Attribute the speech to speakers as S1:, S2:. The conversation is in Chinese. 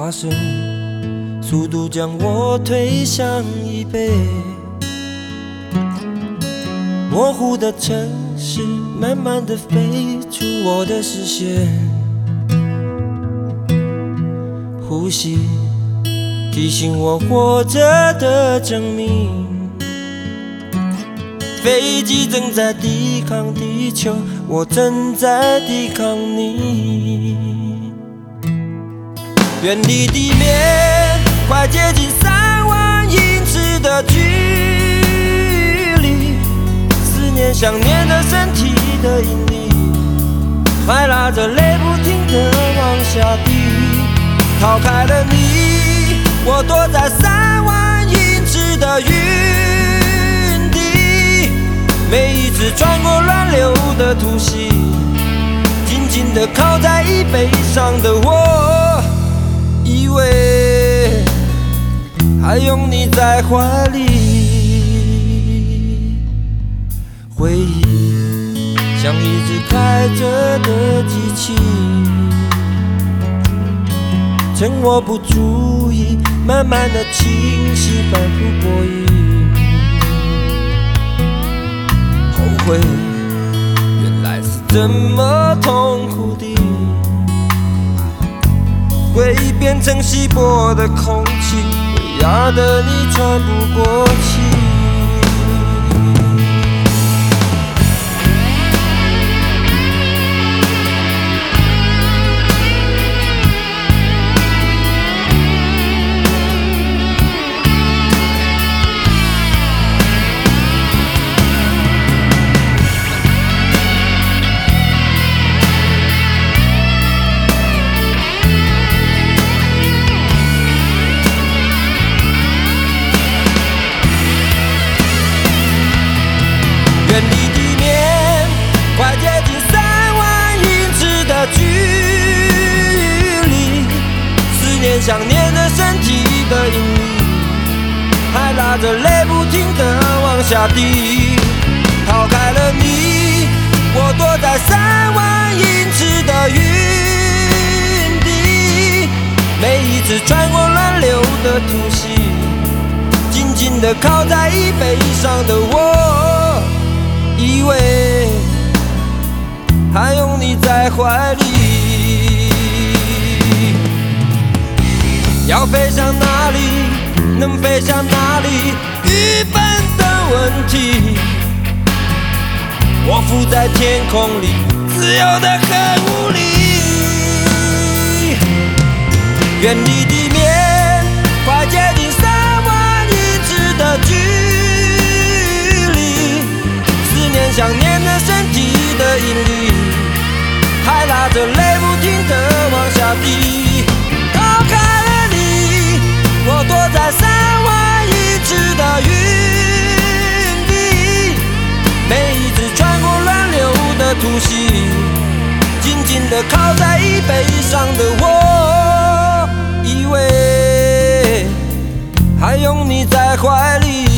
S1: 发生，速度将我推向椅背。模糊的城市慢慢地飞出我的视线，呼吸提醒我活着的证明。飞机正在抵抗地球，我正在抵抗你。远离地面，快接近3万英尺的距离，思念想念的身体的引力，还拉着泪不停地往下滴。逃开了你，我躲在3万英尺的云底，每一次穿过乱流的突袭，紧紧地靠在椅背上的我，以为还拥你在怀里。回忆像一只开着的机器，趁我不注意，慢慢的清晰，反复播音。后悔原来是这么痛苦的，回忆变成稀薄的空气，会压得你喘不过气。远离地面，快接近3万英尺的距离，思念想念的身体的引力，还拉着泪不停地往下滴。逃开了你，我躲在3万英尺的云底，每一次穿过乱流的突袭，紧紧地靠在椅背上的我，以为还拥你在怀里。要飞向哪里，能飞向哪里，愚笨的问题。我浮在天空里，自由得很无力。远离地面，快接近3万英尺的距离，思念想念的身体的引力，还拉着泪不停地往下滴。逃开了你，我躲在3万英尺的云底，每一次穿过乱流的突袭，紧紧地靠在椅背上的我，以为还拥你在怀里。